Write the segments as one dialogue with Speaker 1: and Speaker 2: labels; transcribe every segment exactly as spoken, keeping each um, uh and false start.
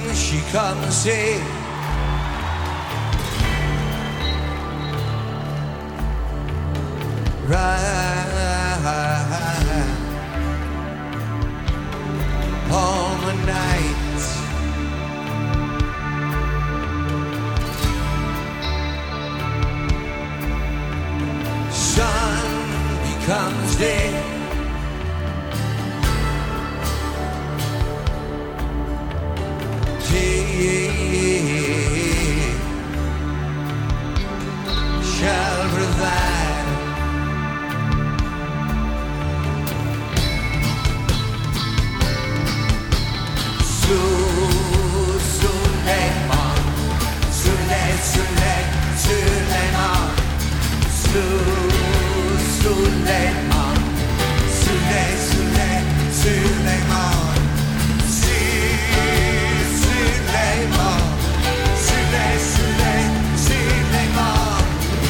Speaker 1: she comes in. Right all the night. Sun becomes day. Day shall provide. Suleiman, Sule, Sule, Suleiman, Suleiman, Sule, Sule, Suleiman, Suleiman, Sule, Sule, Suleiman.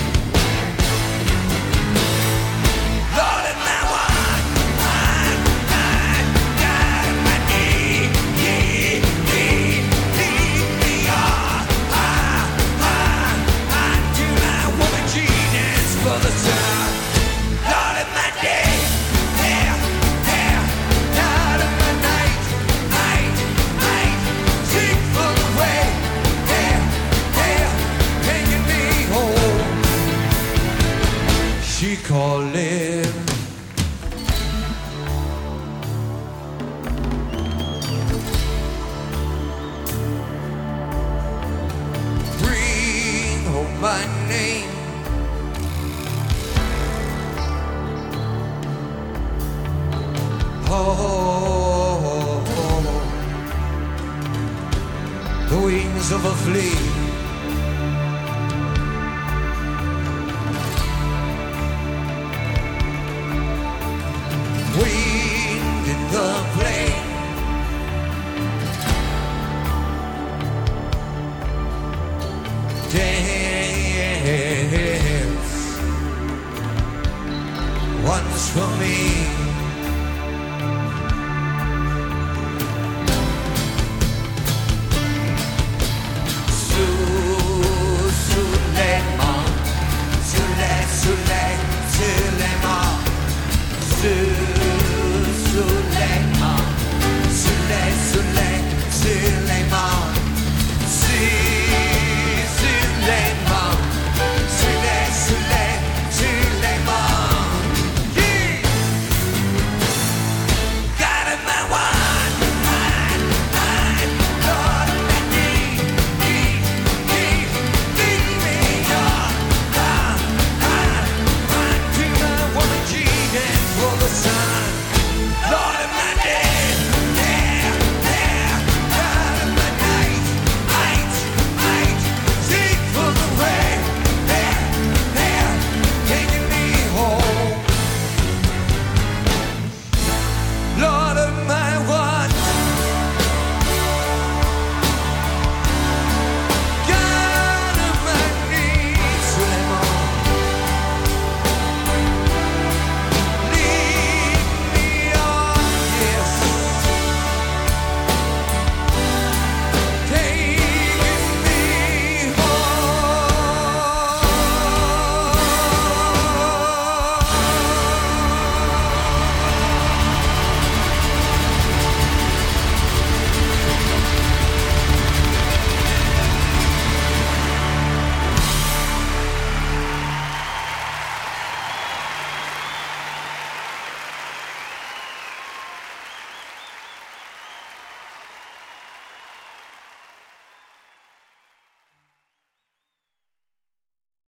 Speaker 1: Lord, and now I'm, I'm, I'm down on my knee, yeah, yeah, lead me on, ah, ah, unto my woman genius for the sun. Lord, in my day, yeah, yeah, Lord, in my night, night, night, sing for the way, yeah, yeah, taking me home. She calling. Bring home my name. Oh, the wings of a flea.